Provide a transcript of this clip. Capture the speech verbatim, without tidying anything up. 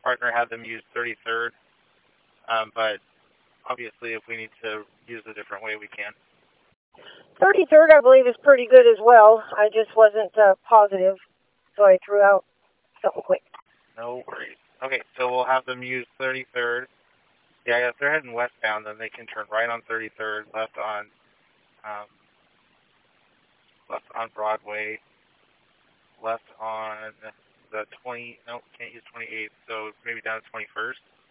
partner had them use thirty-third, um, but obviously if we need to use a different way, we can. thirty-third, I believe, is pretty good as well. I just wasn't uh, positive, so I threw out something quick. No worries. Okay, so we'll have them use thirty-third. Yeah, if they're heading westbound, then they can turn right on thirty-third, left on um, left on Broadway, left on the twenty. No, can't use twenty-eighth. So maybe down to twenty-first.